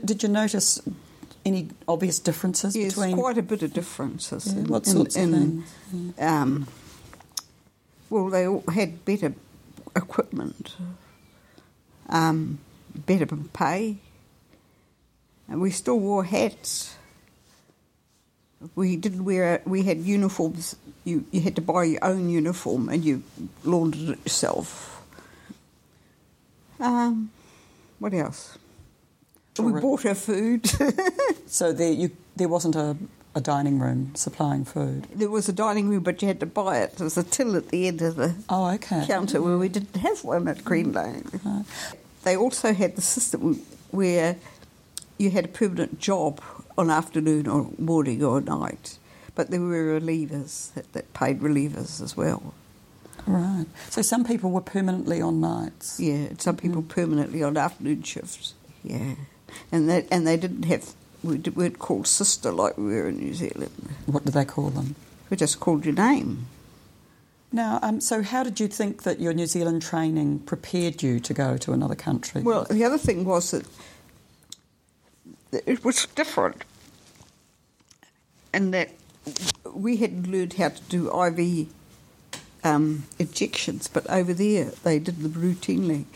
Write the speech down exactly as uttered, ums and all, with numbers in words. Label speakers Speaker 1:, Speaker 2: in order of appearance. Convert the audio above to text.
Speaker 1: Did you notice any obvious differences
Speaker 2: Yes,
Speaker 1: between...
Speaker 2: quite a bit of differences.
Speaker 1: Yeah,
Speaker 2: in,
Speaker 1: what
Speaker 2: in,
Speaker 1: sorts
Speaker 2: in,
Speaker 1: of things? Yeah.
Speaker 2: Um, well, they all had better equipment, um, better pay, and we still wore hats. We didn't wear. We had uniforms. You you had to buy your own uniform, and you laundered it yourself. Um, what else? We bought our food.
Speaker 1: So there, you there wasn't a, a dining room supplying food.
Speaker 2: There was a dining room, but you had to buy it. There was a till at the end of the
Speaker 1: Oh, okay.
Speaker 2: counter where we didn't have one at Green Lane.
Speaker 1: Right.
Speaker 2: They also had the system where you had a permanent job on afternoon or morning or night, but there were relievers that, that paid relievers as well.
Speaker 1: Right. So some people were permanently on nights.
Speaker 2: Yeah, and some people
Speaker 1: Mm.
Speaker 2: permanently on afternoon shifts. Yeah, and they and they didn't have. We weren't called sister like we were in New Zealand.
Speaker 1: What did they call them?
Speaker 2: We just called your name.
Speaker 1: Now, um, so how did you think that your New Zealand training prepared you to go to another country?
Speaker 2: Well, the other thing was that it was different, and that we had learned how to do I V um, injections, but over there they did them routinely.